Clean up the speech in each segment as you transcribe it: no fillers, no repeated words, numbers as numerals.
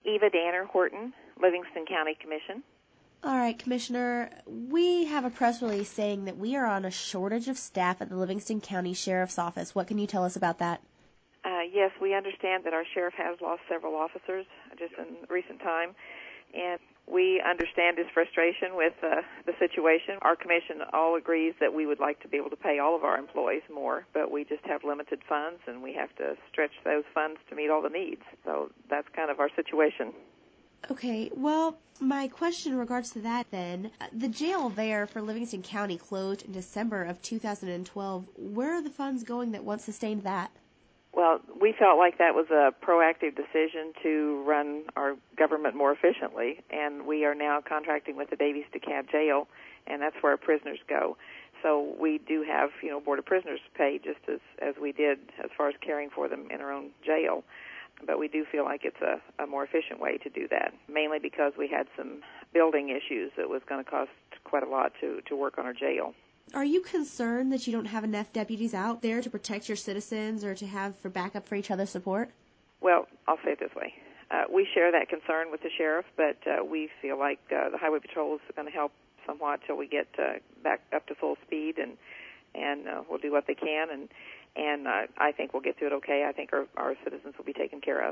Eva Danner Horton, Livingston County Commission. All right, Commissioner, we have a press release saying that we are on a shortage of staff at the Livingston County Sheriff's Office. What can you tell us about that? Yes, we understand that our sheriff has lost several officers just in recent time, and we understand his frustration with the situation. Our commission all agrees that we would like to be able to pay all of our employees more, but we just have limited funds, and we have to stretch those funds to meet all the needs. So that's kind of our situation. Okay, well, my question in regards to that then, the jail there for Livingston County closed in December of 2012. Where are the funds going that once sustained that? Well, we felt like that was a proactive decision to run our government more efficiently, and we are now contracting with the Davies DeKalb Jail, and that's where our prisoners go. So we do have, Board of Prisoners pay just as we did as far as caring for them in our own jail. But we do feel like it's a more efficient way to do that, mainly because we had some building issues that was going to cost quite a lot to work on our jail. Are you concerned that you don't have enough deputies out there to protect your citizens or to have for backup for each other's support? Well, I'll say it this way. We share that concern with the sheriff, but we feel like the Highway Patrol is going to help somewhat till we get back up to full speed, and we'll do what they can, and I think we'll get through it okay. I think our citizens will be taken care of.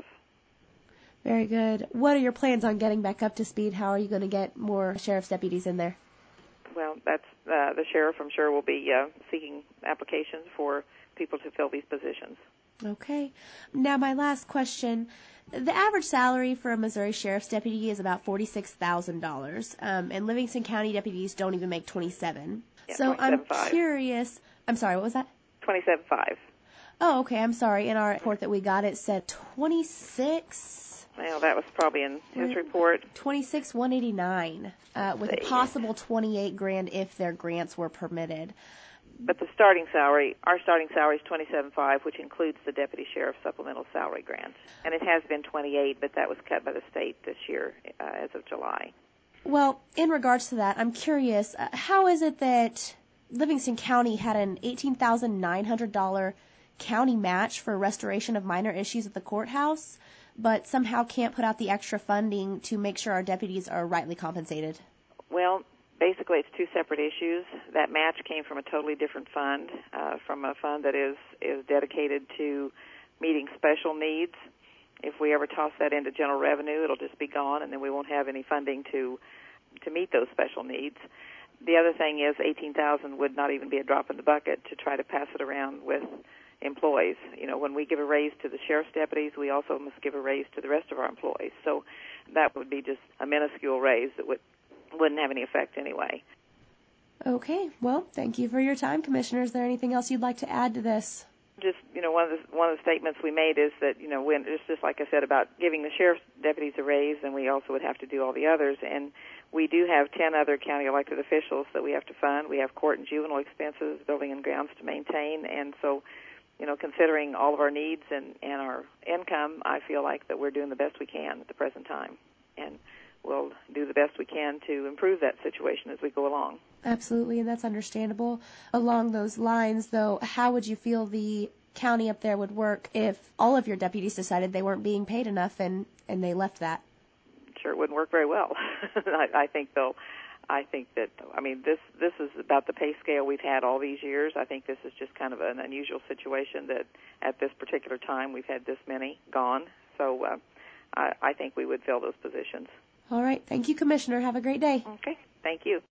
Very good. What are your plans on getting back up to speed? How are you going to get more sheriff's deputies in there? Well, that's the sheriff, I'm sure, will be seeking applications for people to fill these positions. Okay. Now, my last question. The average salary for a Missouri sheriff's deputy is about $46,000, and Livingston County deputies don't even make $27,000. Yeah, so I'm $27,500. curious. I'm sorry, what was that? $27,500. Oh, okay. I'm sorry. In our report that we got, it said 26. Well, that was probably in his report. 26,189, with a possible $28,000 if their grants were permitted. But the starting salary, our starting salary is $27,500, which includes the deputy sheriff's supplemental salary grant, and it has been $28,000, but that was cut by the state this year as of July. Well, in regards to that, I'm curious, how is it that Livingston County had an $18,900 county match for restoration of minor issues at the courthouse, but somehow can't put out the extra funding to make sure our deputies are rightly compensated? Well, basically it's two separate issues. That match came from a totally different fund, from a fund that is dedicated to meeting special needs. If we ever toss that into general revenue, it'll just be gone, and then we won't have any funding to meet those special needs. The other thing is $18,000 would not even be a drop in the bucket to try to pass it around with employees. When we give a raise to the sheriff's deputies, we also must give a raise to the rest of our employees. So that would be just a minuscule raise that wouldn't have any effect anyway. Okay. Well, thank you for your time, Commissioner. Is there anything else you'd like to add to this? Just, one of the statements we made is that, when it's just like I said about giving the sheriff's deputies a raise, then we also would have to do all the others. And we do have 10 other county elected officials that we have to fund. We have court and juvenile expenses, building and grounds to maintain. And so, considering all of our needs and our income, I feel like that we're doing the best we can at the present time. And we'll do the best we can to improve that situation as we go along. Absolutely, and that's understandable. Along those lines, though, how would you feel the county up there would work if all of your deputies decided they weren't being paid enough and they left that? Sure, it wouldn't work very well. I think that this is about the pay scale we've had all these years. I think this is just kind of an unusual situation that at this particular time we've had this many gone. So I think we would fill those positions. All right. Thank you, Commissioner. Have a great day. Okay. Thank you.